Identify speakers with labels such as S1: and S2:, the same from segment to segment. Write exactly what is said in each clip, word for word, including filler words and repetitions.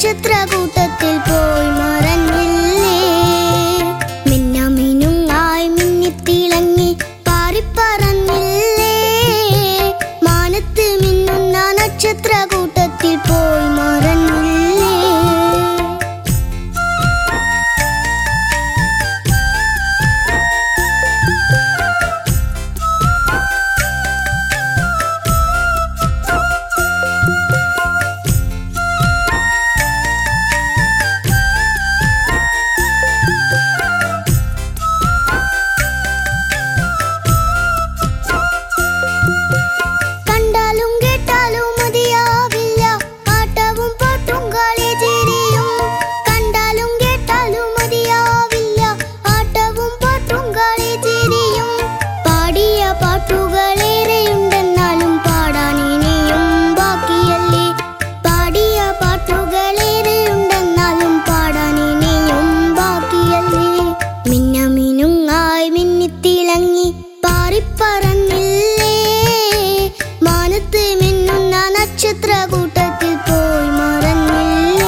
S1: നക്ഷത്രകൂട്ടത്തിൽ പോയി മറഞ്ഞില്ലേ. മിന്നമിനുങ്ങായി മിന്നിത്തിളങ്ങി പാറിപ്പറന്നില്ലേ. മാനത്ത് മിന്നുന്ന നക്ഷത്രകൂട്ടത്തിൽ പോയി മറഞ്ഞില്ലേ. പാറിപ്പറന്നില്ലേ. മാനത്ത് മിന്നുന്ന നക്ഷത്രകൂട്ടത്തിൽ പോയി മറഞ്ഞില്ലേ.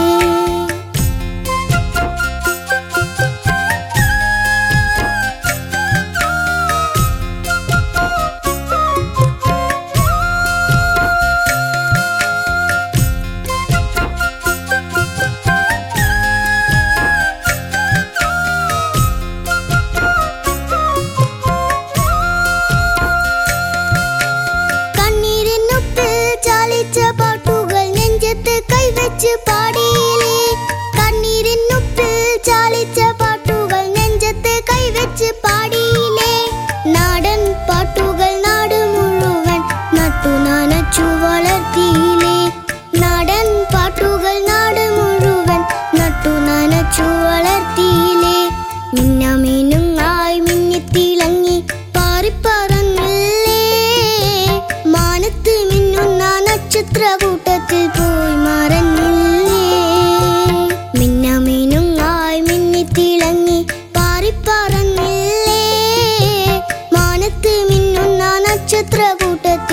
S1: പാടിയില്ലേ. കണ്ണീരിനുപ്പിൽ ചാലിച്ച പാട്ടുകൾ നെഞ്ചത്ത് കൈവച്ച് പാടിയില്ലേ. നാടൻ പാട്ടുകൾ നാട് മുഴുവൻ നട്ടു നനച്ചു വളർത്തിയില്ലേ. നാടൻ പാട്ടുകൾ നാട് മുഴുവൻ നട്ടു നനച്ചു വളർത്തിയില്ലേ. മിന്നമിനുങ്ങായി മിന്നിത്തിളങ്ങി പാറിപ്പറന്നില്ലേ. മാനത്ത് മിന്നുന്ന നക്ഷത്രകൂട്ടത്തിൽ പോയി മറഞ്ഞില്ലേ. മിന്നമിനുങ്ങായി മിന്നിത്തിളങ്ങി പാറിപ്പറന്നില്ലേ. മാനത്ത് മിന്നുന്ന നക്ഷത്രകൂട്ടത്തിൽ